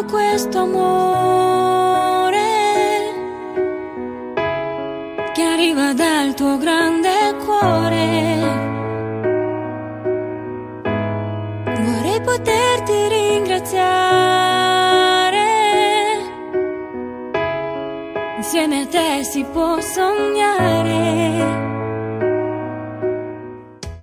questo amore che arriva dal tuo grande cuore. Vorrei poterti ringraziare, insieme a te si può sognare.